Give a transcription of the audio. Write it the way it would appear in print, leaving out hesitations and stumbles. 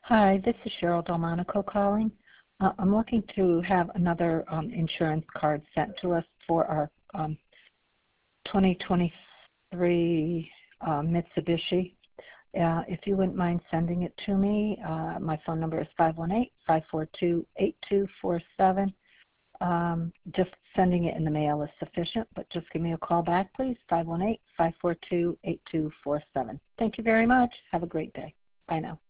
Hi, this is Cheryl Delmonico calling. I'm looking to have another insurance card sent to us for our 2023 Mitsubishi. If you wouldn't mind sending it to me, my phone number is 518-542-8247. Just sending it in the mail is sufficient, but just give me a call back, please, 518-542-8247. Thank you very much. Have a great day. Bye now.